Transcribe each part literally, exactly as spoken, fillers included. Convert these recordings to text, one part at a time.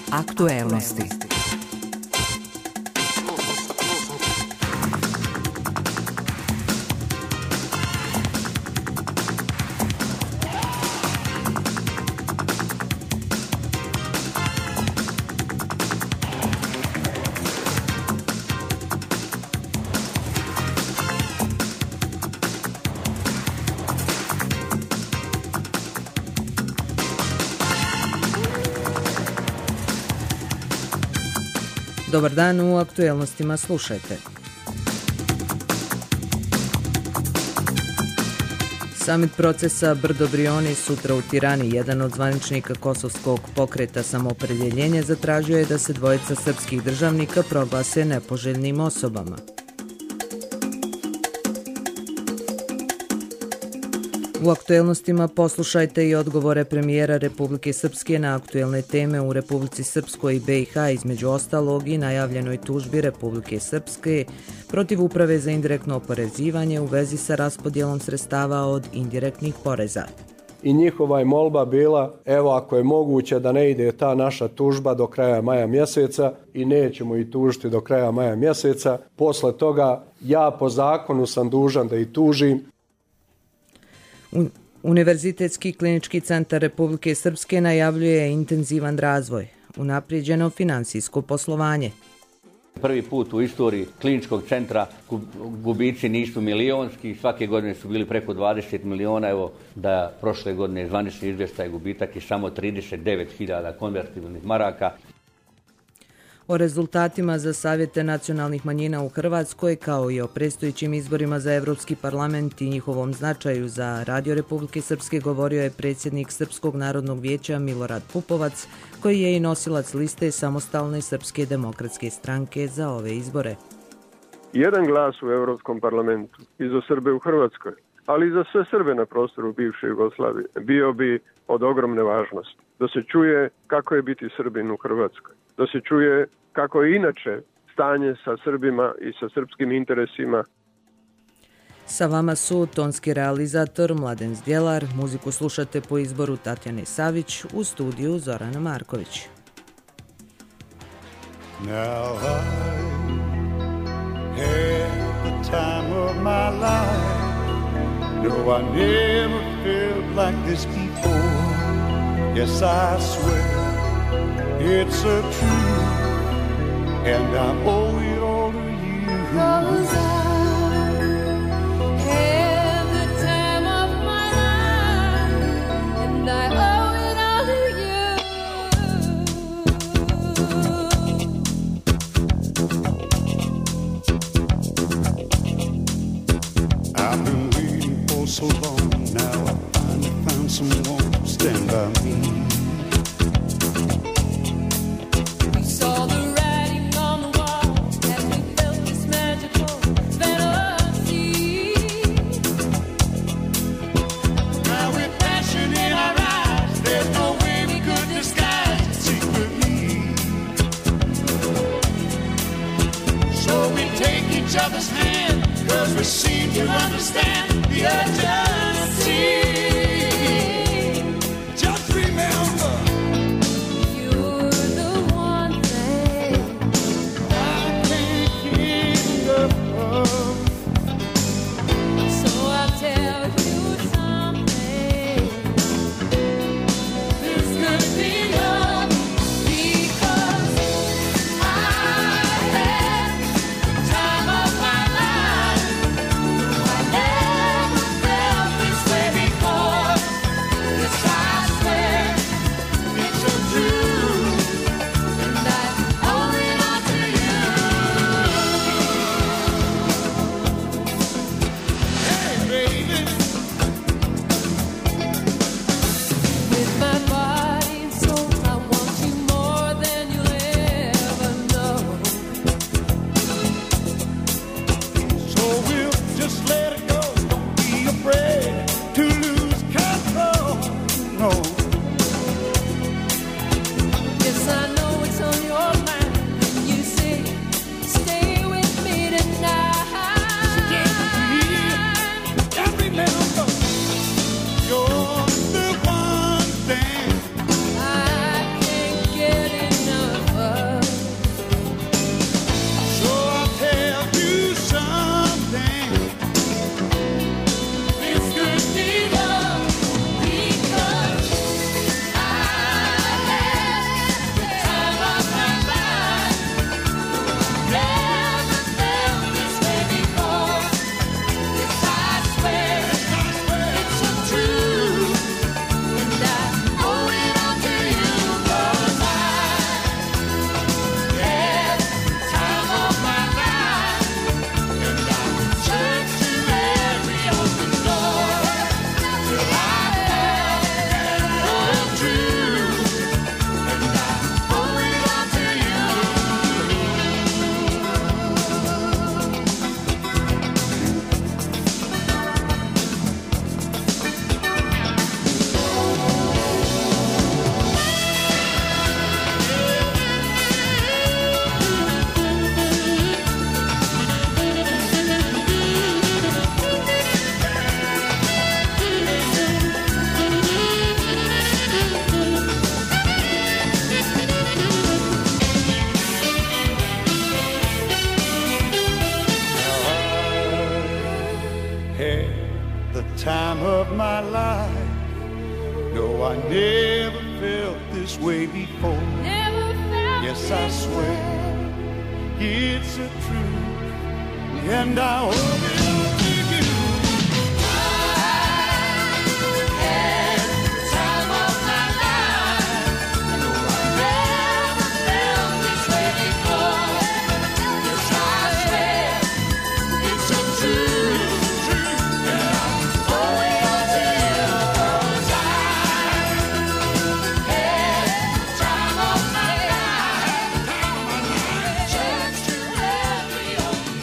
Aktuelnosti. Dobar dan, u aktuelnostima slušajte. Samit procesa Brdo-Brioni sutra u Tirani. Jedan od zvaničnika kosovskog pokreta Samoopredjeljenje zatražio je da se dvojica srpskih državnika proglase nepoželjnim osobama. U aktuelnostima poslušajte i odgovore premijera Republike Srpske na aktuelne teme u Republici Srpskoj i B i H, između ostalog i najavljenoj tužbi Republike Srpske protiv Uprave za indirektno oporezivanje u vezi sa raspodjelom sredstava od indirektnih poreza. I njihova je molba bila, evo ako je moguće da ne ide ta naša tužba do kraja maja mjeseca i nećemo i tužiti do kraja maja mjeseca, posle toga ja po zakonu sam dužan da i tužim. Univerzitetski klinički centar Republike Srpske najavljuje intenzivan razvoj, unaprijeđeno finansijsko poslovanje. Prvi put u istoriji kliničkog centra gubici nisu milionski, svake godine su bili preko dvadeset miliona, evo da prošle godine zvanični izvještaj gubitak je samo trideset devet hiljada konvertibilnih maraka. O rezultatima za savjete nacionalnih manjina u Hrvatskoj, kao i o predstojećim izborima za Evropski parlament i njihovom značaju za Radio Republike Srpske, govorio je predsjednik Srpskog narodnog vijeća Milorad Pupovac, koji je i nosilac liste Samostalne srpske demokratske stranke za ove izbore. Jedan glas u Evropskom parlamentu i za Srbe u Hrvatskoj, ali i za sve Srbe na prostoru bivše Jugoslavije, bio bi od ogromne važnosti. Da se čuje kako je biti Srbin u Hrvatskoj. Da se čuje kako je inače stanje sa Srbima i sa srpskim interesima. Sa vama su tonski realizator Mladen Zdjelar, muziku slušate po izboru Tatjane Savić, u studiju Zorana Marković. Now I had the time of my life. No, I never felt like this before. Yes, I swear it's a truth, and I owe it all to you. 'Cause I had the time of my life, and I owe it all to you. I've been waiting for so long now. I finally found someone to stand by me. Other's hand, 'cause we seem to understand the urgency. Just remember, you're the one thing I can't get enough of. So I'll tell you something. This could be love, because I had time of my life. I never felt this way before. No, I never felt this way before. Never felt Yes, I swear it's a truth, and I owe it all to you. I had the time of my life. No, I never felt this way before. Yes, I swear it's a truth, and I owe it all to you. 'Cause I had the time of my life. Chance to every old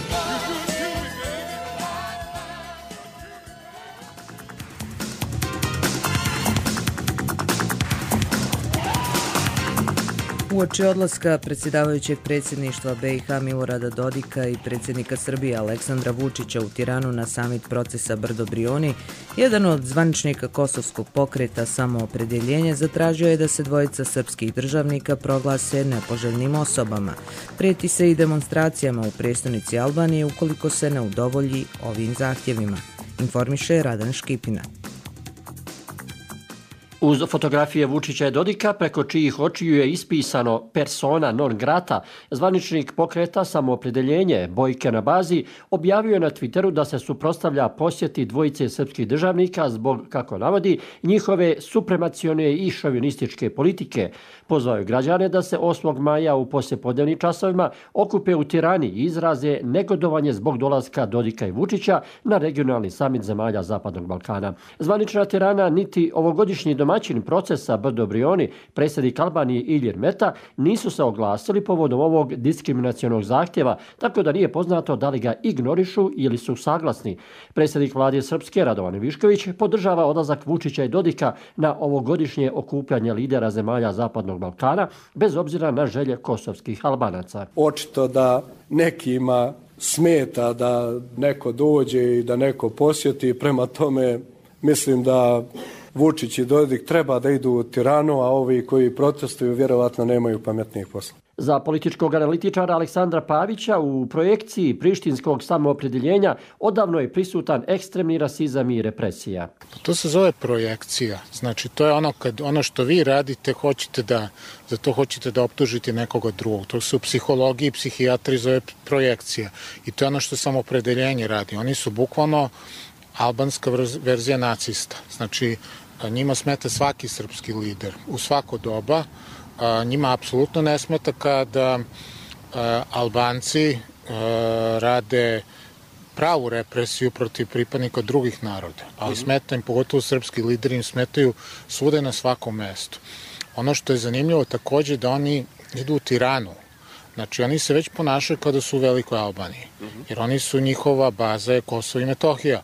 Uoči odlaska predsjedavajućeg predsjedništva B i H Milorada Dodika i predsjednika Srbije Aleksandra Vučića u Tiranu na samit procesa Brdo-Brioni, jedan od zvaničnika kosovskog pokreta Samoopredjeljenje zatražio je da se dvojica srpskih državnika proglase nepoželjnim osobama. Prijeti se i demonstracijama u prestonici Albanije ukoliko se ne udovolji ovim zahtjevima, informiše Radan Škipina. Uz fotografije Vučića i Dodika, preko čijih očiju je ispisano persona non grata, zvaničnik pokreta Samoopredjeljenje Bojke na bazi objavio je na Twitteru da se suprotstavlja posjeti dvojice srpskih državnika zbog, kako navodi, njihove supremacione i šovinističke politike. Pozvao je građane da se osmog maja u poslijepodnevnim časovima okupe u Tirani i izraze negodovanje zbog dolaska Dodika i Vučića na regionalni samit zemalja Zapadnog Balkana. Zvanična Tirana niti ovogodišnji domaćin procesa Brdo-Brioni, predsjednik Albanije Ilir Meta, nisu se oglasili povodom ovog diskriminacionog zahtjeva, tako da nije poznato da li ga ignorišu ili su saglasni. Predsjednik vlade Srpske Radovan Višković podržava odlazak Vučića i Dodika na ovogodišnje okupljanje lidera zemalja Zapadnog Balkana, bez obzira na želje kosovskih Albanaca. Očito da nekima smeta da neko dođe i da neko posjeti, prema tome mislim da Vučić i Dodik treba da idu u Tiranu, a ovi koji protestuju vjerovatno nemaju pametnijih posla. Za političkog analitičara Aleksandra Pavića u projekciji prištinskog samoopredjeljenja odavno je prisutan ekstremni rasizam i represija. To se zove projekcija. Znači, to je ono kad ono što vi radite, hoćete da, za to hoćete da optužite nekoga drugog. To se u psihologiji i psihijatri zove projekcija. I to je ono što samoopredjeljenje radi. Oni su bukvalno albanska verzija nacista. Znači, njima smeta svaki srpski lider u svako doba. A, njima apsolutno ne smeta kada a, Albanci a, rade pravu represiju protiv pripadnika drugih naroda. Ali smeta im, pogotovo srpski lideri, im smetaju svuda na svakom mestu. Ono što je zanimljivo također da oni idu u Tiranu. Znači, oni se već ponašaju kada su u Velikoj Albaniji. Jer oni su, njihova baza je Kosovo i Metohija.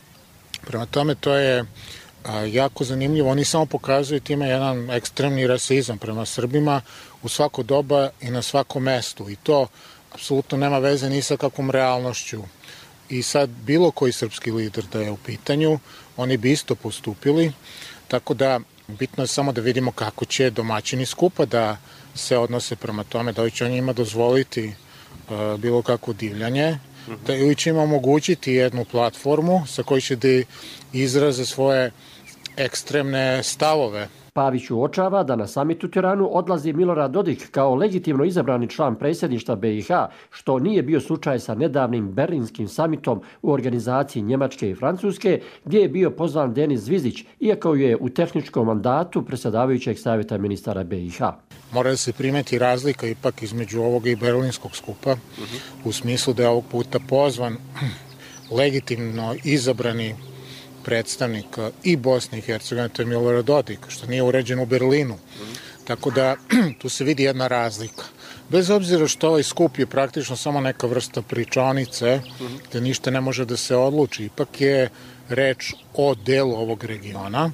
Prema tome, to je a, jako zanimljivo. Oni samo pokazuju time jedan ekstremni rasizam prema Srbima u svako doba i na svakom mestu. I to apsolutno nema veze ni sa kakvom realnošću. I sad bilo koji srpski lider da je u pitanju, oni bi isto postupili. Tako da, bitno je samo da vidimo kako će domaćini skupa da se odnose prema tome, da li će on njima dozvoliti uh, bilo kakvo divljanje, da ili će im omogućiti jednu platformu sa kojoj će da izraze svoje ekstremne stavove. Pavić uočava da na samitu u Tiranu odlazi Milorad Dodik kao legitimno izabrani član predsjedništva B i H, što nije bio slučaj sa nedavnim berlinskim samitom u organizaciji Njemačke i Francuske, gdje je bio pozvan Denis Zvizić, iako je u tehničkom mandatu predsjedavajućeg savjeta ministara B i H. Mora da se primeti razlika ipak između ovoga i berlinskog skupa, uh-huh. u smislu da je ovog puta pozvan legitimno izabrani predstavnika i Bosne i Hercegovine, to je Milorad Dodik, što nije uređeno u Berlinu. Mm. Tako da tu se vidi jedna razlika. Bez obzira što ovaj skup je praktično samo neka vrsta pričonice, mm. gde ništa ne može da se odluči, ipak je reč o delu ovog regiona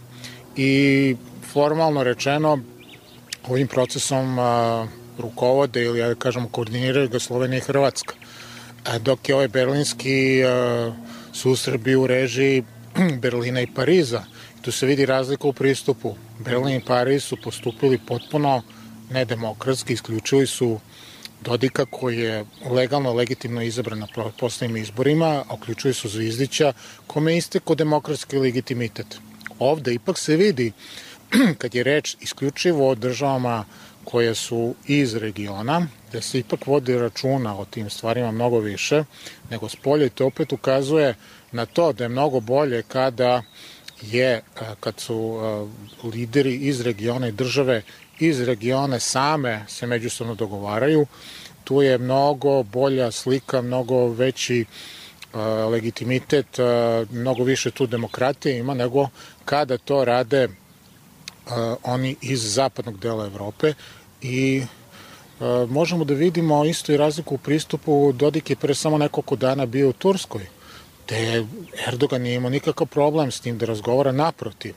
i formalno rečeno ovim procesom a, rukovode ili, ja da kažemo, koordiniraju ga Slovenija i Hrvatska. A dok je ovaj berlinski a, susret bio u režiji Berlina i Pariza. Tu se vidi razlika u pristupu. Berlin i Pariz su postupili potpuno nedemokratski, isključili su Dodika koji je legalno, legitimno izabran na poslednjim izborima, a uključili su Zvizdića kome je istekao demokratski legitimitet. Ovde ipak se vidi kad je reč isključivo o državama koje su iz regiona, da se ipak vodi računa o tim stvarima mnogo više nego spolje, to opet ukazuje na to da je mnogo bolje kada je, kad su lideri iz regiona i države iz regiona same se međusobno dogovaraju, tu je mnogo bolja slika, mnogo veći legitimitet, mnogo više tu demokratije ima nego kada to rade oni iz zapadnog dela Evrope i možemo da vidimo isto i razliku u pristupu. Dodik je pre samo nekoliko dana bio u Turskoj, te Erdogan nije imao nikakav problem s tim da razgovara, naprotiv.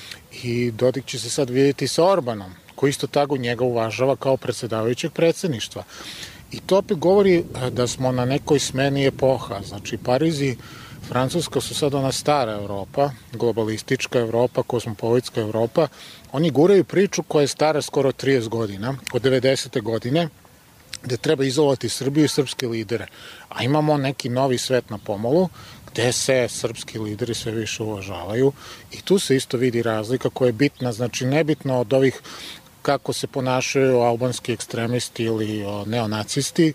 I Dodik će se sad vidjeti sa Orbanom, koji isto tako njega uvažava kao predsedavajućeg predsedništva. I to opet govori da smo na nekoj smeni epoha. Znači, Pariz i Francuska su sad ona stara Evropa, globalistička Evropa, kosmopolitska Evropa. Oni guraju priču koja je stara skoro trideset godina, od devedesete godine, gde treba izolovati Srbiju i srpske lidere. A imamo neki novi svet na pomolu, gde se srpski lideri sve više uvažavaju i tu se isto vidi razlika koja je bitna, znači nebitno od ovih kako se ponašaju albanski ekstremisti ili neonacisti,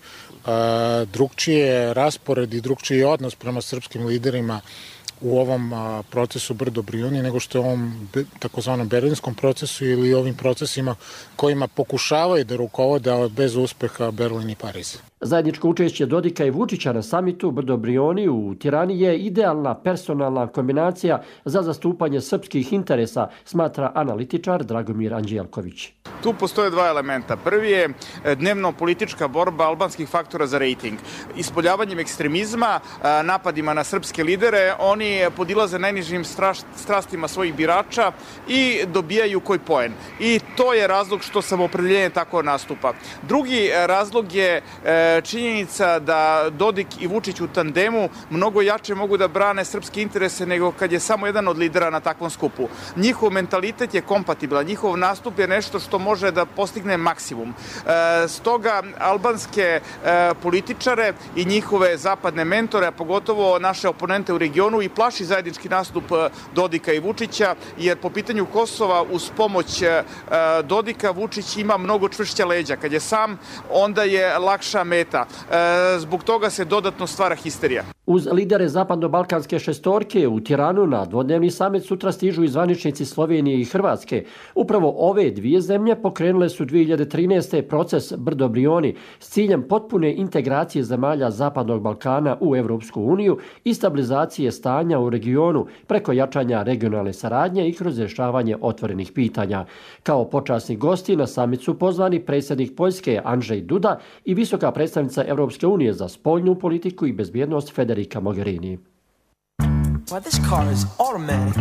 drugčije raspored i drugčiji odnos prema srpskim liderima u ovom procesu Brdo Brioni nego što je u ovom takozvanom berlinskom procesu ili ovim procesima kojima pokušavaju da rukovode, ali bez uspeha, Berlin i Pariz. Zajedničko učešće Dodika i Vučića na samitu Brdo Brioni u Tirani je idealna personalna kombinacija za zastupanje srpskih interesa, smatra analitičar Dragomir Anđelković. Tu postoje dva elementa. Prvi je dnevno politička borba albanskih faktora za rejting. Ispoljavanjem ekstremizma, napadima na srpske lidere, oni podilaze najnižim strastima svojih birača i dobijaju koji poen. I to je razlog što samoopredeljenje tako nastupa. Drugi razlog je činjenica da Dodik i Vučić u tandemu mnogo jače mogu da brane srpske interese nego kad je samo jedan od lidera na takvom skupu. Njihov mentalitet je kompatibilan, njihov nastup je nešto što može da postigne maksimum. Stoga albanske političare i njihove zapadne mentore, a pogotovo naše oponente u regionu, i plaši zajednički nastup Dodika i Vučića, jer po pitanju Kosova uz pomoć Dodika Vučić ima mnogo čvršća leđa. Kad je sam, onda je lakša meta. Zbog toga se dodatno stvara histerija. Uz lidere zapadno-balkanske šestorke u Tiranu na dvodnevni samit sutra stižu i zvaničnici Slovenije i Hrvatske. Upravo ove dvije zemlje pokrenule su dvije hiljade trinaeste. proces Brdo Brioni s ciljem potpune integracije zemalja Zapadnog Balkana u Evropsku uniju i stabilizacije stanja u regionu preko jačanja regionalne saradnje i kroz rješavanje otvorenih pitanja. Kao počasni gosti na samit su pozvani predsjednik Poljske Andrzej Duda i visoka predstavnica Evropske unije za spoljnu politiku i bezbjednost Federica Mogherini. Well, this car is automatic,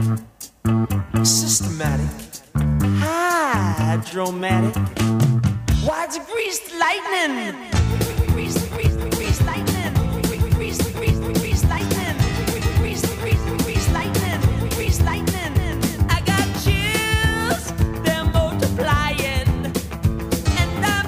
systematic, hydromatic. Why, it's greased lightning. Greased, greased, greased lightning. Greased, greased, greased lightning. Greased, greased, greased lightning. Greased lightning. I got chills, they're multiplying, and I'm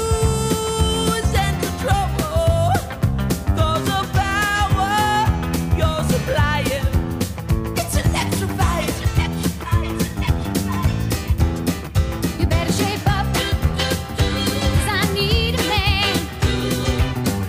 losing control. Cause of power you're supplying. It's electrifying. It's electrifying. It's electrifying. You better shape up, 'cause I need a man.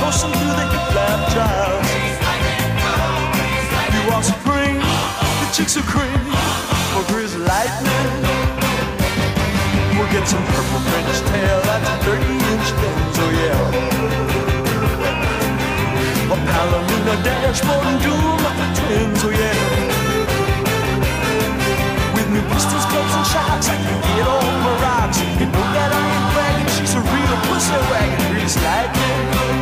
coursing through the hip lap drive. You are supreme, the chicks are cream for grease lightning. We'll get some purple French tail that's thirty inch guns, oh yeah. A Palomino dashboard and doom up the twins, oh yeah. With new pistols, clubs and shocks, I can get off my rocks. You know that I ain't bragging, she's a real pussy wagon, grease lightning.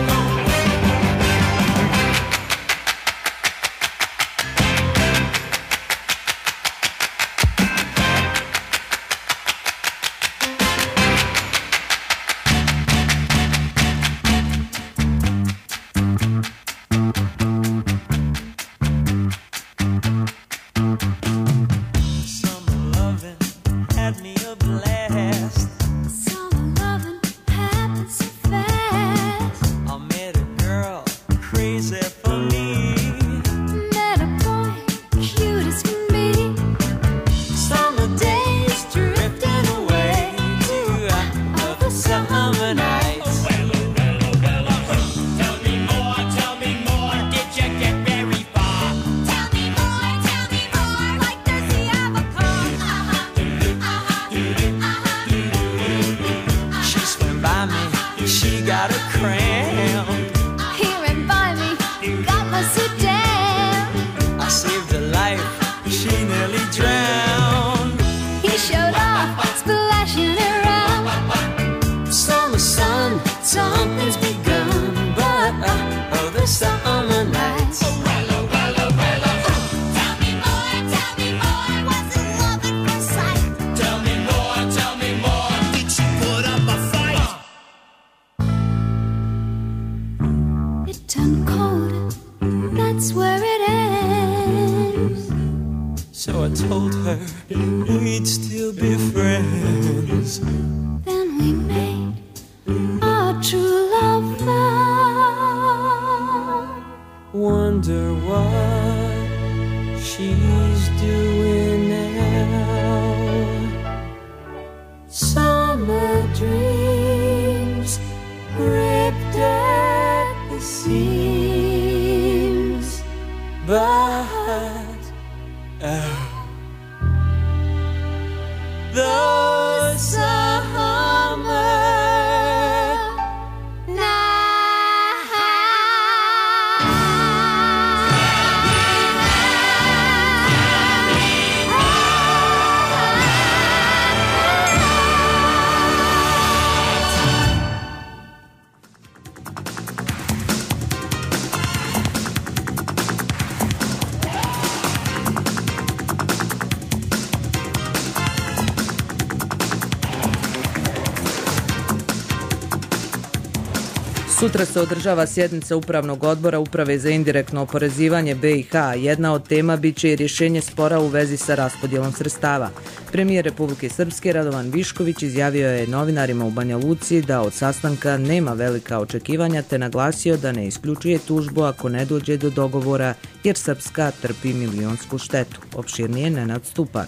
Sutra se održava sjednica Upravnog odbora Uprave za indirektno oporezivanje B i H. Jedna od tema biće i rješenje spora u vezi sa raspodjelom sredstava. Premijer Republike Srpske Radovan Višković izjavio je novinarima u Banja Luci da od sastanka nema velika očekivanja te naglasio da ne isključuje tužbu ako ne dođe do dogovora jer Srpska trpi milionsku štetu. Opširnije Nenad Stupar.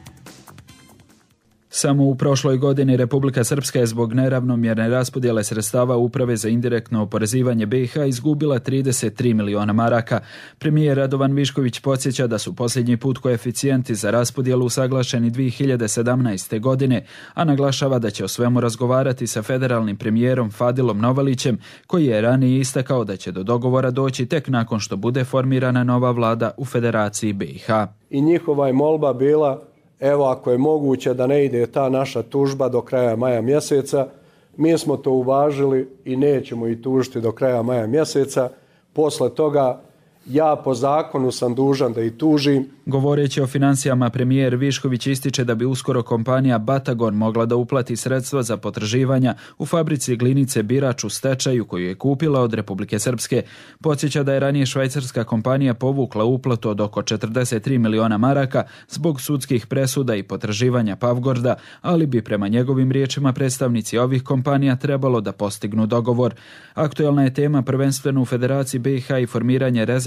Samo u prošloj godini Republika Srpska je zbog neravnomjerne raspodjele sredstava Uprave za indirektno oporezivanje B i H izgubila trideset tri miliona maraka. Premijer Radovan Višković podsjeća da su posljednji put koeficijenti za raspodjelu usaglašeni dvije hiljade sedamnaeste. godine, a naglašava da će o svemu razgovarati sa federalnim premijerom Fadilom Novalićem, koji je ranije istakao da će do dogovora doći tek nakon što bude formirana nova vlada u Federaciji B i H. I njihova je molba bila, evo ako je moguće da ne ide ta naša tužba do kraja maja mjeseca, mi smo to uvažili i nećemo i tužiti do kraja maja mjeseca. Posle toga ja po zakonu sam dužan da i tužim. Govoreći o financijama, premijer Višković ističe da bi uskoro kompanija Batagon mogla da uplati sredstva za potraživanja u fabrici glinice Birač u stečaju koju je kupila od Republike Srpske. Podsjeća da je ranije švajcarska kompanija povukla uplatu od oko četrdeset tri miliona maraka zbog sudskih presuda i potraživanja Pavgorda, ali bi prema njegovim riječima predstavnici ovih kompanija trebalo da postignu dogovor. Aktuelna je tema prvenstveno u Federaciji B i H i formiranje rezervne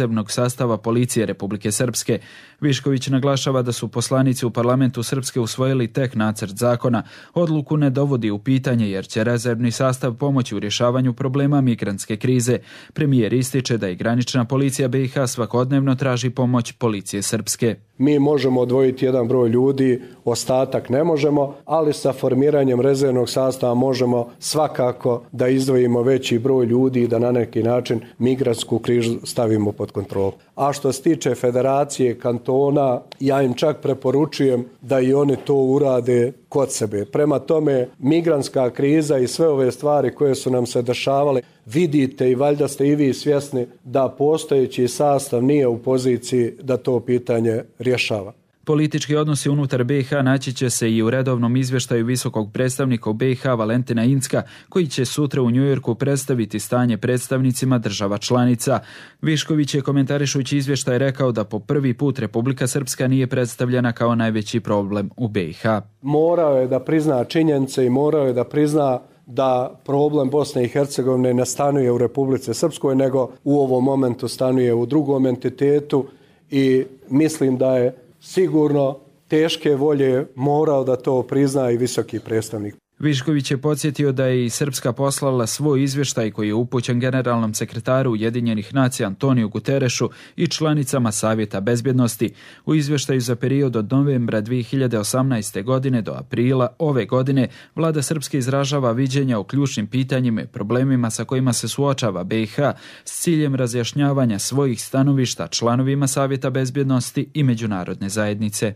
rezervnog sastava policije Republike Srpske. Višković naglašava da su poslanici u parlamentu Srpske usvojili tek nacrt zakona. Odluku ne dovodi u pitanje jer će rezervni sastav pomoći u rješavanju problema migrantske krize. Premijer ističe da i granična policija B i H svakodnevno traži pomoć policije Srpske. Mi možemo odvojiti jedan broj ljudi, ostatak ne možemo, ali sa formiranjem rezervnog sastava možemo svakako da izdvojimo veći broj ljudi i da na neki način migrantsku krizu stavimo pod kontrolu. A što se tiče federacije, kantona, ja im čak preporučujem da i oni to urade kod sebe. Prema tome, migrantska kriza i sve ove stvari koje su nam se dešavale, vidite i valjda ste i vi svjesni da postojeći sastav nije u poziciji da to pitanje rješava. Politički odnosi unutar B i H naći će se i u redovnom izvještaju visokog predstavnika u B i H Valentina Incka, koji će sutra u Njujorku predstaviti stanje predstavnicima država članica. Višković je komentarišući izvještaj rekao da po prvi put Republika Srpska nije predstavljena kao najveći problem u B i H. Morao je da prizna činjenice i morao je da prizna da problem Bosne i Hercegovine ne stanuje u Republici Srpskoj, nego u ovom momentu stanuje u drugom entitetu i mislim da je sigurno teške volje morao da to prizna i visoki predstavnik. Višković je podsjetio da je i Srpska poslala svoj izvještaj koji je upućen generalnom sekretaru Ujedinjenih nacija Antoniju Guterešu i članicama Savjeta bezbjednosti. U izvještaju za period od novembra dvije hiljade osamnaeste. godine do aprila ove godine vlada Srpske izražava viđenja o ključnim pitanjima i problemima sa kojima se suočava B i H s ciljem razjašnjavanja svojih stanovišta članovima Savjeta bezbjednosti i međunarodne zajednice.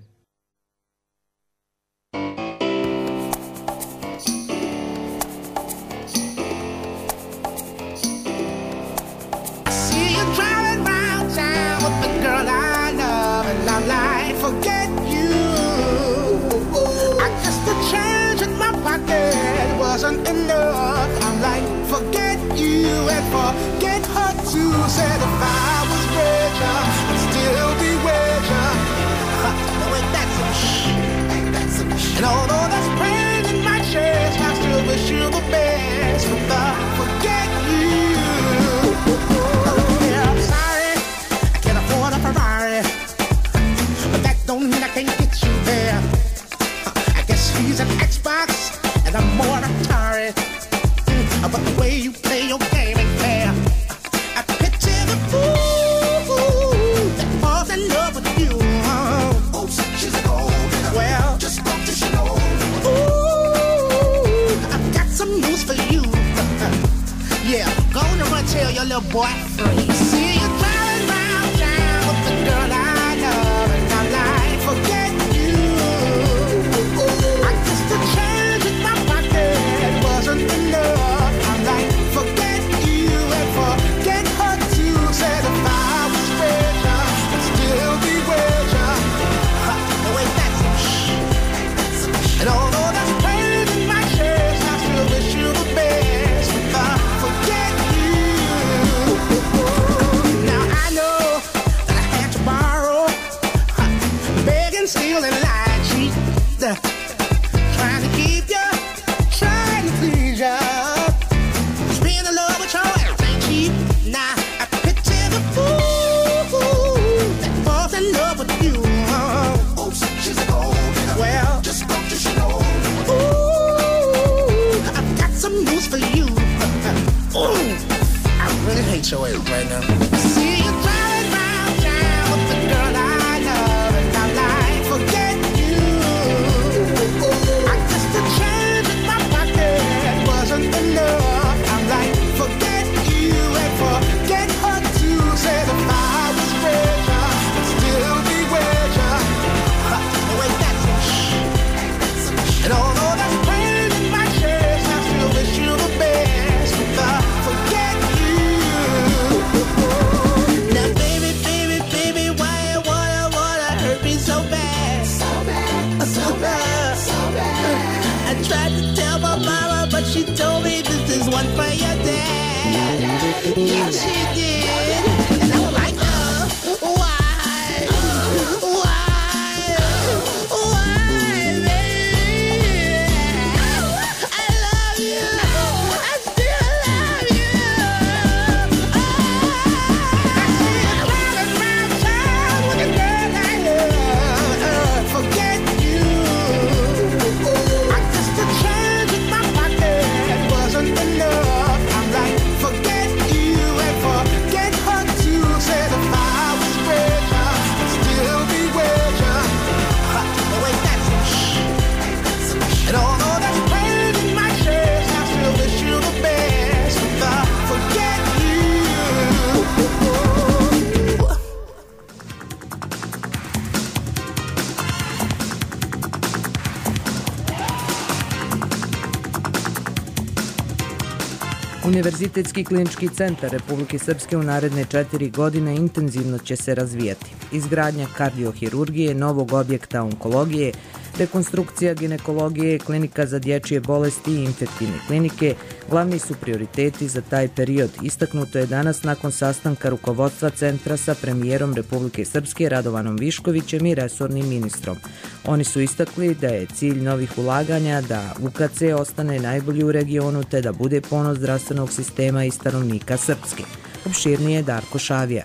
Enough. I'm like, forget you and forget her too. Said if I was richer, I'd still be richer. No, ain't that some shit? Ain't that some shit? And although there's pain in my chest, I still wish you the best. But the forget you. Oh, yeah, I'm sorry, I can't afford a Ferrari, but that don't mean I can't get you there. I guess he's an Xbox and I'm more Atari. Mm, but the way you play your game ain't fair. I picture the fool that falls in love with you. Oh, she's a gold. Well, just don't you know. Ooh, I've got some news for you. Yeah, go on and run tell your little boy free. See you driving round town with the girl I love, and I'm like, forget you. I guess the change in my pocket wasn't enough. I'm like, forget you and forget her too. Said if I was richer, I'd still be richer. No, ain't that some shit? And although there's pain in my chest, I still wish you the best. But I forget you. Now I know that I had to borrow, beg and steal and lie, cheat. Trying to keep you, trying to please you. Just being in love with your ass ain't cheap. Now I picture the fool that falls in love with you. Oh, she's a gold. Well, just don't you know. Ooh, I've got some news for you. Ooh, I really hate your ass right now. See you driving round town with the girl I love, and I'm like, forget you. I guess the change in my pocket wasn't enough. I'm like, forget you and forget her too. Said if I was richer, I'd still be richer. Oh, ain't that some shit? And although there's pain in my chest, I still wish you the best. But I forget you. Univerzitetski klinički centar Republike Srpske u naredne četiri godine intenzivno će se razvijati. Izgradnja kardiohirurgije, novog objekta onkologije, rekonstrukcija ginekologije, klinika za dječje bolesti i infektivne klinike glavni su prioriteti za taj period. Istaknuto je danas nakon sastanka rukovodstva centra sa premijerom Republike Srpske Radovanom Viškovićem i resornim ministrom. Oni su istakli da je cilj novih ulaganja da U K C ostane najbolji u regionu te da bude ponos zdravstvenog sistema i stanovnika Srpske. Opširnije Darko Šavija.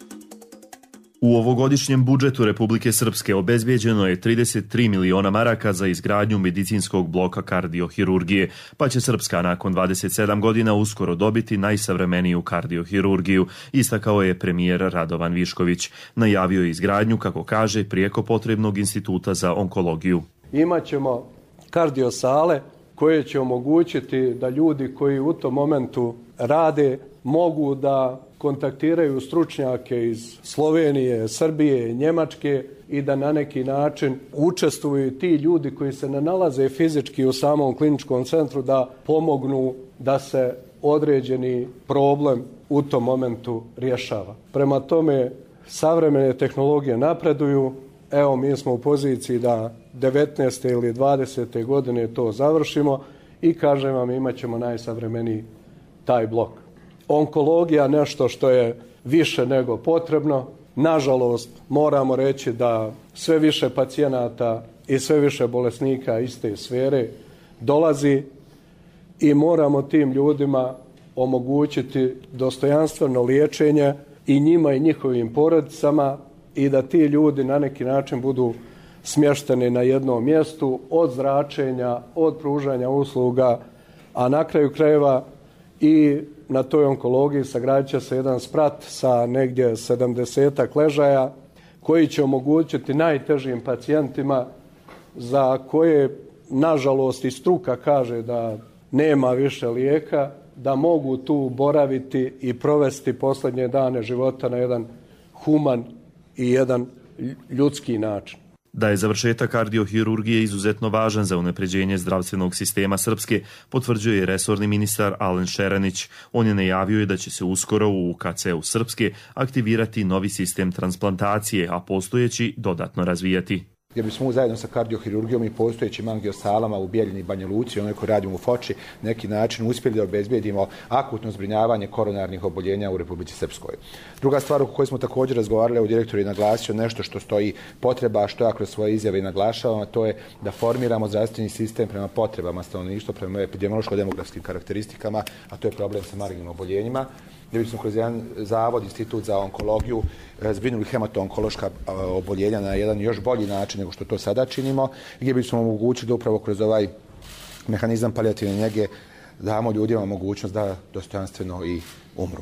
U ovogodišnjem budžetu Republike Srpske obezbijeđeno je trideset tri miliona maraka za izgradnju medicinskog bloka kardiohirurgije, pa će Srpska nakon dvadeset sedam godina uskoro dobiti najsavremeniju kardiohirurgiju, istakao je premijer Radovan Višković. Najavio je izgradnju, kako kaže, prijeko potrebnog instituta za onkologiju. Imaćemo kardiosale koje će omogućiti da ljudi koji u tom momentu rade mogu da kontaktiraju stručnjake iz Slovenije, Srbije, Njemačke i da na neki način učestvuju ti ljudi koji se ne nalaze fizički u samom kliničkom centru da pomognu da se određeni problem u tom momentu rješava. Prema tome, savremene tehnologije napreduju. Evo, mi smo u poziciji da devetnaeste ili dvadesete godine to završimo i kažem vam, imat ćemo najsavremeniji taj blok. Onkologija nešto što je više nego potrebno. Nažalost, moramo reći da sve više pacijenata i sve više bolesnika iz te sfere dolazi i moramo tim ljudima omogućiti dostojanstveno liječenje i njima i njihovim porodicama i da ti ljudi na neki način budu smješteni na jednom mjestu od zračenja, od pružanja usluga, a na kraju krajeva i na toj onkologiji sagradit će se jedan sprat sa negdje sedamdesetak ležaja koji će omogućiti najtežim pacijentima za koje, nažalost, i struka kaže da nema više lijeka, da mogu tu boraviti i provesti posljednje dane života na jedan human i jedan ljudski način. Da je završetak kardiohirurgije izuzetno važan za unapređenje zdravstvenog sistema Srpske, potvrđuje resorni ministar Alen Šeranić. On je najavio da će se uskoro u U K C-u Srpske aktivirati novi sistem transplantacije, a postojeći dodatno razvijati. Gdje bismo zajedno sa kardiohirurgijom i postojećim angiosalama u Bijeljini i Banja Luci, onoj koji radimo u Foči, neki način uspjeli da obezbijedimo akutno zbrinjavanje koronarnih oboljenja u Republici Srpskoj. Druga stvar o kojoj smo također razgovarali, u direktoru je naglasio nešto što stoji potreba, što ja kroz svoje izjave i naglašavam, a to je da formiramo zdravstveni sistem prema potrebama stanovništva, prema epidemiološko-demografskim karakteristikama, a to je problem sa malignim oboljenjima, gdje bismo kroz jedan zavod, institut za onkologiju, zbrinuli hemato-onkološka oboljenja na jedan još bolji način nego što to sada činimo, gdje bismo omogućili da upravo kroz ovaj mehanizam palijativne njege damo ljudima mogućnost da dostojanstveno i umru.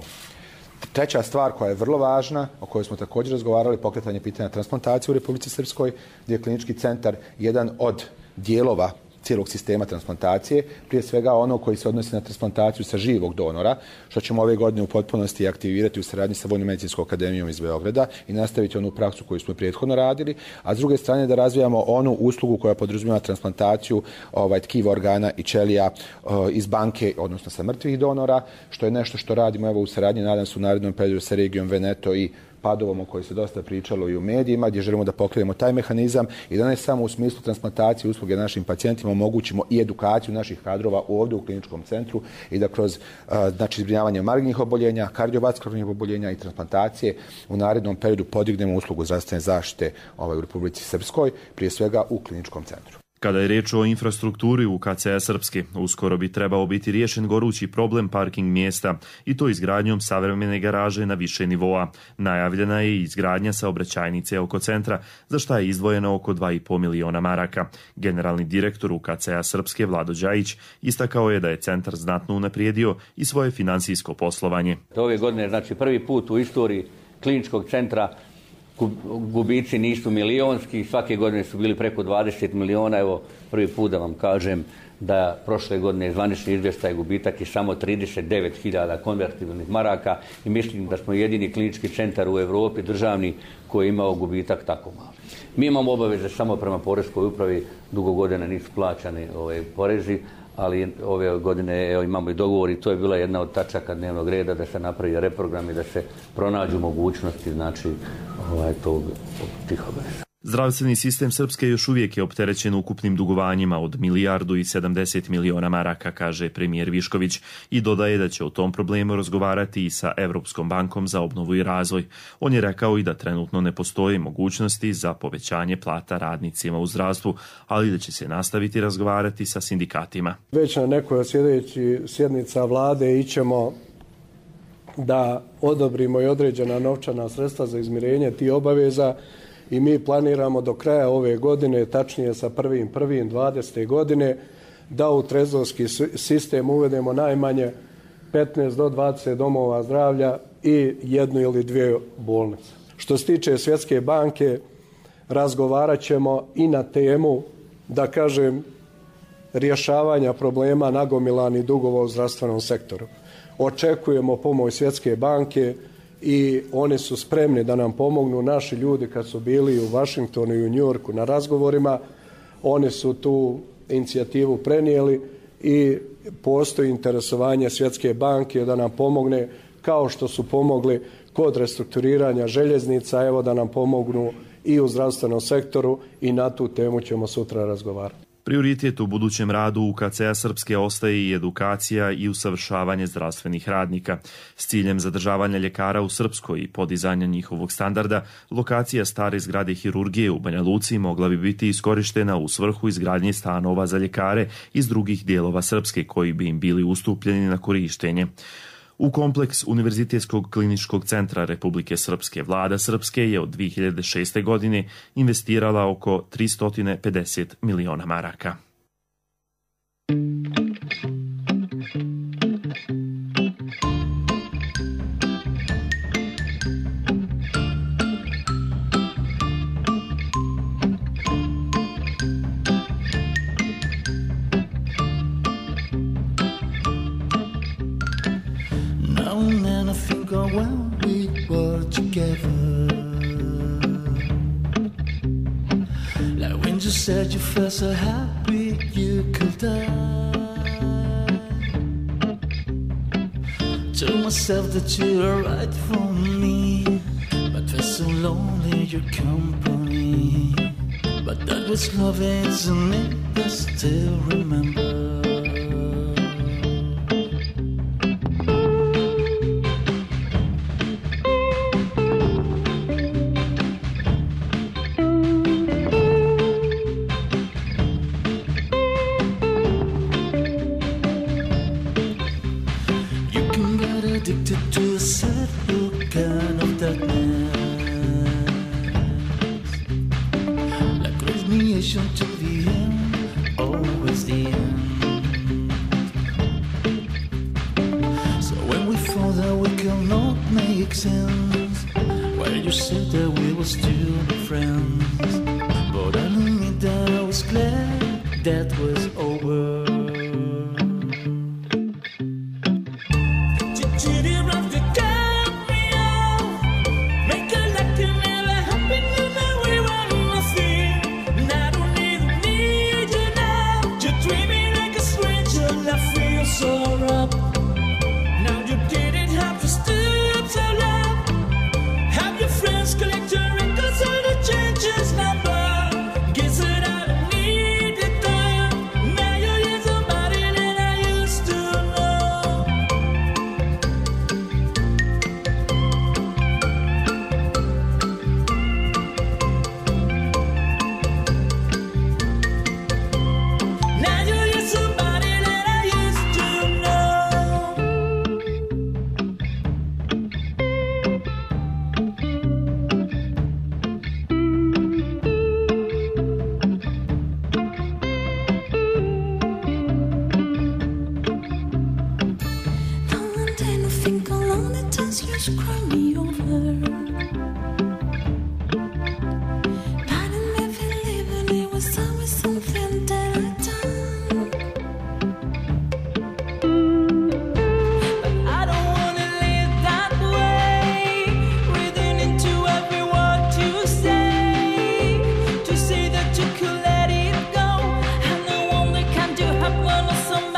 Treća stvar koja je vrlo važna, o kojoj smo također razgovarali, pokretanje pitanja transplantacije u Republici Srpskoj, gdje je klinički centar jedan od dijelova cijelog sistema transplantacije, prije svega ono koji se odnosi na transplantaciju sa živog donora, što ćemo ove godine u potpunosti aktivirati u saradnji sa Vojno-medicinskom akademijom iz Beograda i nastaviti onu praksu koju smo prethodno radili, a s druge strane da razvijamo onu uslugu koja podrazumijeva transplantaciju ovaj, tkiva, organa i ćelija uh, iz banke, odnosno sa mrtvih donora, što je nešto što radimo evo u saradnji, nadam se, u narednom periodu sa regijom Veneto i Padovom, o kojoj se dosta pričalo i u medijima, gdje želimo da pokrenemo taj mehanizam i da ne samo u smislu transplantacije usluge našim pacijentima omogućimo i edukaciju naših kadrova ovdje u kliničkom centru i da kroz znači, zbrinjavanje malignih oboljenja, kardiovaskularnih oboljenja i transplantacije u narednom periodu podignemo uslugu zdravstvene zaštite ovaj, u Republici Srpskoj, prije svega u kliničkom centru. Kada je reč o infrastrukturi U K C-a Srpske, uskoro bi trebao biti riješen gorući problem parking mjesta i to izgradnjom savremene garaže na više nivoa. Najavljena je i izgradnja saobraćajnice oko centra, za šta je izdvojeno oko dva i po miliona maraka. Generalni direktor U K C-a Srpske Vlado Đajić istakao je da je centar znatno unaprijedio i svoje financijsko poslovanje. Ove godine, znači prvi put u istoriji kliničkog centra gubici nisu milionski, svake godine su bili preko dvadeset miliona, evo prvi put da vam kažem da prošle godine zvanični izvještaj gubitak je samo trideset devet hiljada konvertibilnih maraka i mislim da smo jedini klinički centar u Europi državni koji je imao gubitak tako malo. Mi imamo obaveze samo prema poreskoj upravi, dugo godina nisu plaćani ovaj, porezi, ali ove godine evo, imamo i dogovor i to je bila jedna od tačaka dnevnog reda da se napravi reprogram i da se pronađu mogućnosti znači ovaj, tog, tih obaveza. Zdravstveni sistem Srpske još uvijek je opterećen ukupnim dugovanjima od milijardu i sedamdeset miliona maraka, kaže premijer Višković i dodaje da će o tom problemu razgovarati i sa Evropskom bankom za obnovu i razvoj. On je rekao i da trenutno ne postoje mogućnosti za povećanje plata radnicima u zdravstvu, ali da će se nastaviti razgovarati sa sindikatima. Već na nekoj od sljedećih sjednica vlade ićemo da odobrimo i određena novčana sredstva za izmirenje tih obaveza i mi planiramo do kraja ove godine, tačnije sa prvim prvim dvadesete godine, da u trezorski sistem uvedemo najmanje petnaest do dvadeset domova zdravlja i jednu ili dvije bolnice. Što se tiče Svjetske banke, razgovarat ćemo i na temu, da kažem, rješavanja problema nagomilanih dugova u zdravstvenom sektoru. Očekujemo pomoć Svjetske banke i oni su spremni da nam pomognu. Naši ljudi kad su bili u Vašingtonu i u Njujorku na razgovorima, oni su tu inicijativu prenijeli i postoji interesovanje Svjetske banke da nam pomogne kao što su pomogli kod restrukturiranja željeznica, evo da nam pomognu i u zdravstvenom sektoru i na tu temu ćemo sutra razgovarati. Prioritet u budućem radu U K C-a Srpske ostaje i edukacija i usavršavanje zdravstvenih radnika. S ciljem zadržavanja ljekara u Srpskoj i podizanja njihovog standarda, lokacija stare zgrade hirurgije u Banja Luci mogla bi biti iskorištena u svrhu izgradnje stanova za ljekare iz drugih dijelova Srpske koji bi im bili ustupljeni na korištenje. U kompleks Univerzitetskog kliničkog centra Republike Srpske vlada Srpske je od dvije hiljade šeste. godine investirala oko tristo pedeset miliona maraka. When we were together, like when you said you felt so happy you could die. Told myself that you were right for me, but felt so lonely your company. But that was love, isn't it? I still remember. Some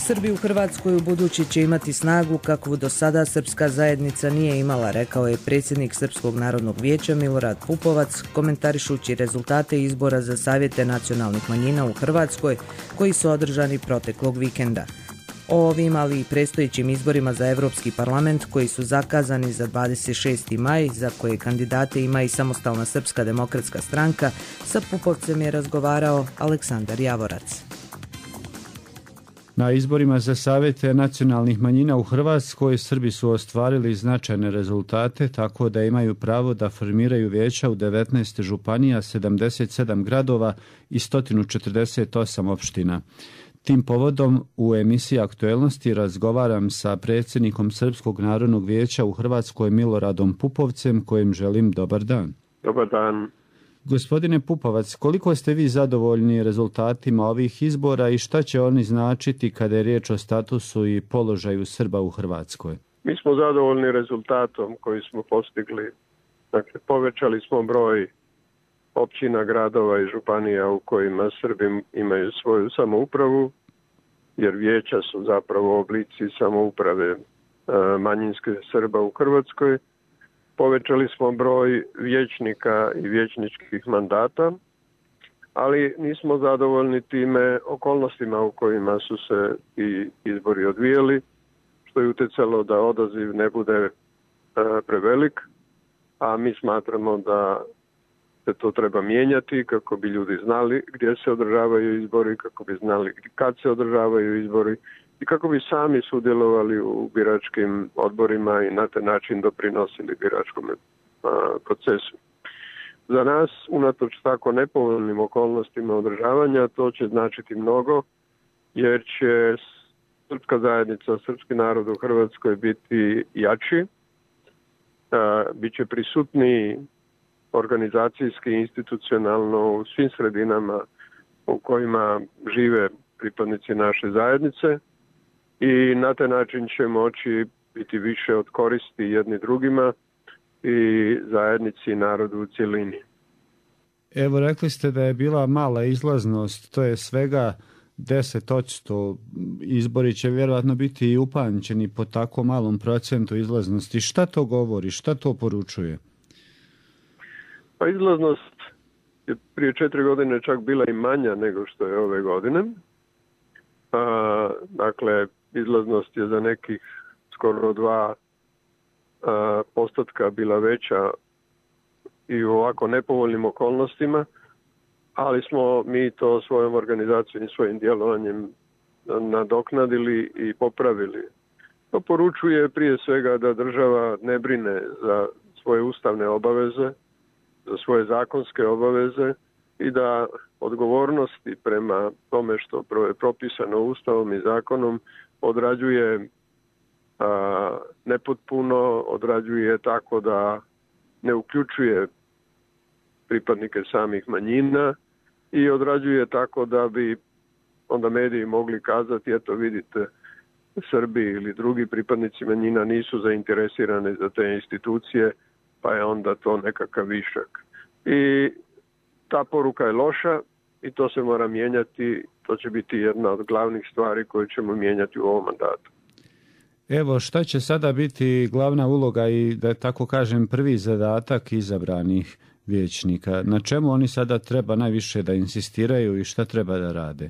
Srbi u Hrvatskoj u budući će imati snagu kakvu do sada srpska zajednica nije imala, rekao je predsjednik Srpskog narodnog vijeća Milorad Pupovac, komentarišući rezultate izbora za savjete nacionalnih manjina u Hrvatskoj koji su održani proteklog vikenda. O ovim, ali i predstojećim izborima za Europski parlament koji su zakazani za dvadeset šesti maj, za koje kandidate ima i Samostalna srpska demokratska stranka, sa Pupovcem je razgovarao Aleksandar Javorac. Na izborima za savjete nacionalnih manjina u Hrvatskoj Srbi su ostvarili značajne rezultate, tako da imaju pravo da formiraju vijeća u devetnaest županija, sedamdeset sedam gradova i sto četrdeset osam opština. Tim povodom u emisiji Aktuelnosti razgovaram sa predsjednikom Srpskog narodnog vijeća u Hrvatskoj Miloradom Pupovcem, kojem želim dobar dan. Dobar dan. Gospodine Pupovac, koliko ste vi zadovoljni rezultatima ovih izbora i šta će oni značiti kada je riječ o statusu i položaju Srba u Hrvatskoj? Mi smo zadovoljni rezultatom koji smo postigli. Dakle, povećali smo broj općina, gradova i županija u kojima Srbi imaju svoju samoupravu, jer vijeća su zapravo oblici samouprave manjinske Srba u Hrvatskoj. Povećali smo broj vijećnika i vijećničkih mandata, ali nismo zadovoljni time okolnostima u kojima su se i izbori odvijeli, što je utjecalo da odaziv ne bude prevelik, a mi smatramo da se to treba mijenjati kako bi ljudi znali gdje se održavaju izbori, kako bi znali kad se održavaju izbori i kako bi sami sudjelovali u biračkim odborima i na taj način doprinosili biračkom procesu. Za nas, unatoč tako nepovoljnim okolnostima održavanja, to će značiti mnogo, jer će srpska zajednica, srpski narod u Hrvatskoj biti jači, bit će prisutniji organizacijski i institucionalno u svim sredinama u kojima žive pripadnici naše zajednice i na taj način će moći biti više od koristi jedni drugima i zajednici i narodu u cjelini. Evo, rekli ste da je bila mala izlaznost, to je svega deset posto. Izbori će vjerojatno biti i upamćeni po tako malom procentu izlaznosti. Šta to govori, šta to poručuje? Pa izlaznost je prije četiri godine čak bila i manja nego što je ove godine. A, dakle, izlaznost je za nekih skoro dva a, postotka bila veća i u ovako nepovoljnim okolnostima, ali smo mi to svojom organizacijom i svojim djelovanjem nadoknadili i popravili. To poručuje prije svega da država ne brine za svoje ustavne obaveze, za svoje zakonske obaveze i da odgovornosti prema tome što je propisano Ustavom i zakonom odrađuje a, nepotpuno, odrađuje tako da ne uključuje pripadnike samih manjina i odrađuje tako da bi onda mediji mogli kazati, eto vidite, Srbi ili drugi pripadnici manjina nisu zainteresirani za te institucije, pa je onda to nekakav višak. I ta poruka je loša i to se mora mijenjati, to će biti jedna od glavnih stvari koje ćemo mijenjati u ovom mandatu. Evo, šta će sada biti glavna uloga i, da tako kažem, prvi zadatak izabranih vijećnika? Na čemu oni sada treba najviše da insistiraju i šta treba da rade?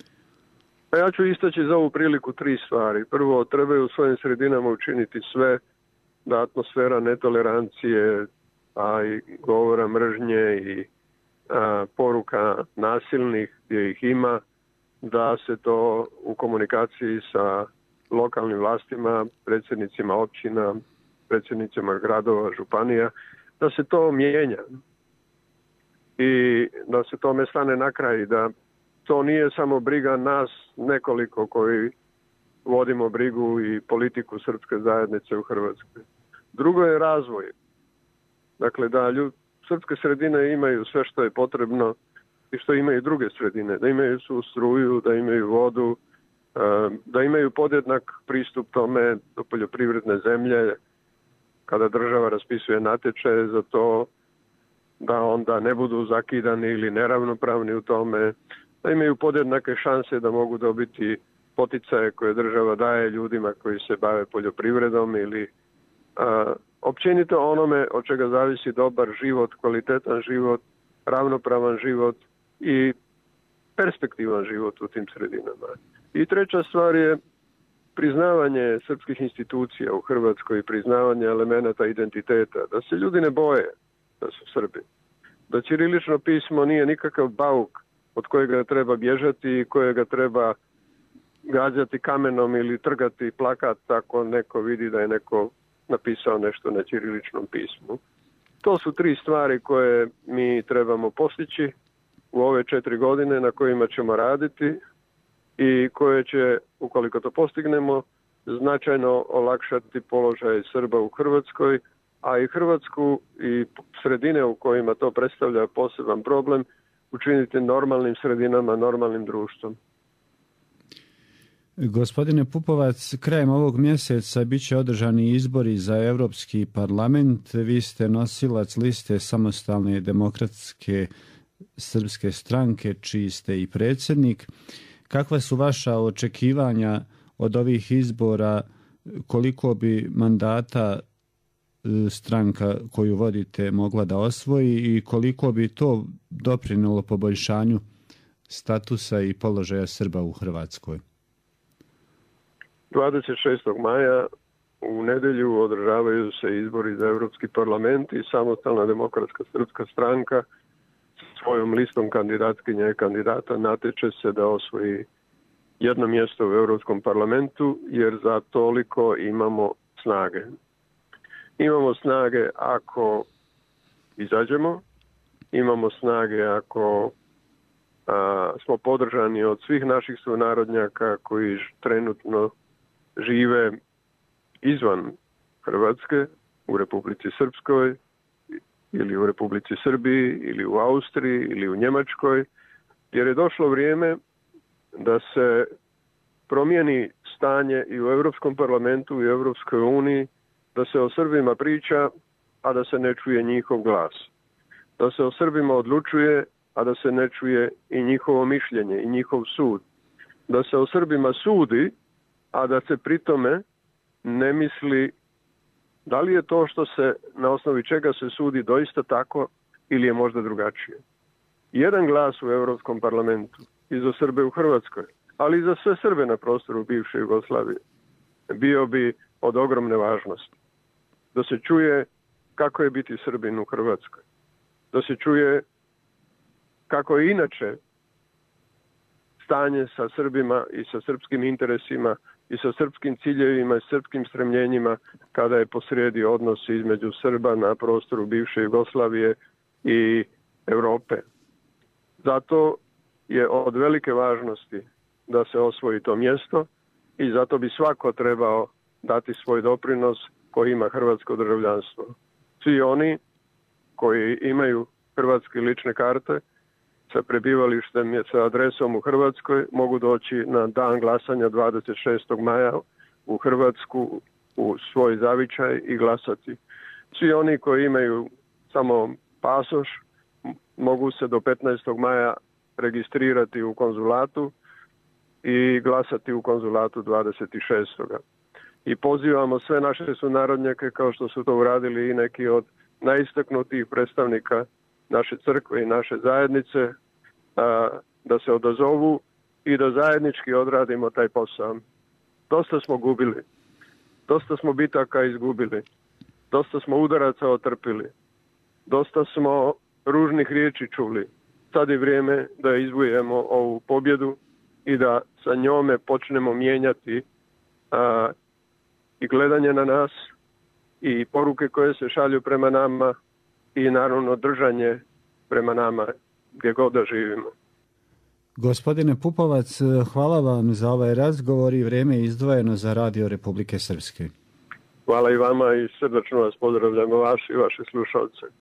Pa ja ću istaći za ovu priliku tri stvari. Prvo, trebaju u svojim sredinama učiniti sve da atmosfera netolerancije, a i govora mržnje i a, poruka nasilnih gdje ih ima, da se to u komunikaciji sa lokalnim vlastima, predsjednicima općina, predsjednicima gradova, županija, da se to mijenja i da se tome stane na kraj, da to nije samo briga nas nekoliko koji vodimo brigu i politiku srpske zajednice u Hrvatskoj. Drugo je razvoj. Dakle, da ljud, srpske sredine imaju sve što je potrebno i što imaju druge sredine. Da imaju su struju, da imaju vodu, da imaju podjednak pristup tome do poljoprivredne zemlje kada država raspisuje natječaje za to, da onda ne budu zakidani ili neravnopravni u tome, da imaju podjednake šanse da mogu dobiti poticaje koje država daje ljudima koji se bave poljoprivredom ili a, općenito onome od čega zavisi dobar život, kvalitetan život, ravnopravan život i perspektivan život u tim sredinama. I treća stvar je priznavanje srpskih institucija u Hrvatskoj, priznavanje elemenata identiteta, da se ljudi ne boje da su Srbi. Da ćirilično pismo nije nikakav bauk od kojega treba bježati i kojega treba gađati kamenom ili trgati plakat tako neko vidi da je neko napisao nešto na ćiriličnom pismu. To su tri stvari koje mi trebamo postići u ove četiri godine na kojima ćemo raditi i koje će, ukoliko to postignemo, značajno olakšati položaj Srba u Hrvatskoj, a i Hrvatsku i sredine u kojima to predstavlja poseban problem učiniti normalnim sredinama, normalnim društvom. Gospodine Pupovac, krajem ovog mjeseca bit će održani izbori za Europski parlament. Vi ste nosilac liste Samostalne demokratske srpske stranke, čiji ste i predsjednik. Kakva su vaša očekivanja od ovih izbora? Koliko bi mandata stranka koju vodite mogla da osvoji i koliko bi to doprinelo poboljšanju statusa i položaja Srba u Hrvatskoj? dvadeset šestog maja u nedjelju održavaju se izbori za Europski parlament i Samostalna demokratska srpska stranka s svojom listom kandidatkinja i kandidata natječe se da osvoji jedno mjesto u Europskom parlamentu, jer za toliko imamo snage. Imamo snage ako izađemo, imamo snage ako a, smo podržani od svih naših sunarodnjaka koji trenutno žive izvan Hrvatske, u Republici Srpskoj ili u Republici Srbiji ili u Austriji ili u Njemačkoj, jer je došlo vrijeme da se promijeni stanje i u Europskom parlamentu i u Europskoj uniji, da se o Srbima priča, a da se ne čuje njihov glas. Da se o Srbima odlučuje, a da se ne čuje i njihovo mišljenje i njihov sud. Da se o Srbima sudi, a da se pritome ne misli da li je to što se, na osnovi čega se sudi, doista tako ili je možda drugačije. Jedan glas u Europskom parlamentu i za Srbe u Hrvatskoj, ali i za sve Srbe na prostoru bivše Jugoslavije, bio bi od ogromne važnosti. Da se čuje kako je biti Srbin u Hrvatskoj. Da se čuje kako je inače stanje sa Srbima i sa srpskim interesima i sa srpskim ciljevima i srpskim stremljenjima kada je posrijedi odnos između Srba na prostoru bivše Jugoslavije i Europe. Zato je od velike važnosti da se osvoji to mjesto i zato bi svako trebao dati svoj doprinos koji ima hrvatsko državljanstvo. Svi oni koji imaju hrvatske lične karte sa prebivalištem i sa adresom u Hrvatskoj mogu doći na dan glasanja dvadeset šestog maja u Hrvatsku u svoj zavičaj i glasati. Svi oni koji imaju samo pasoš mogu se do petnaestog maja registrirati u konzulatu i glasati u konzulatu dvadeset šestog I pozivamo sve naše sunarodnjake, kao što su to uradili i neki od najistaknutijih predstavnika naše crkve i naše zajednice, a, da se odazovu i da zajednički odradimo taj posao. Dosta smo gubili, dosta smo bitaka izgubili, dosta smo udaraca otrpili, dosta smo ružnih riječi čuli. Sad je vrijeme da izvujemo ovu pobjedu i da sa njome počnemo mijenjati a, i gledanje na nas i poruke koje se šalju prema nama i naravno držanje prema nama gdje god da živimo. Gospodine Pupovac, hvala vam za ovaj razgovor i vrijeme je izdvojeno za Radio Republike Srpske. Hvala i vama i srdačno vas pozdravljamo, vaši i vaše slušalce.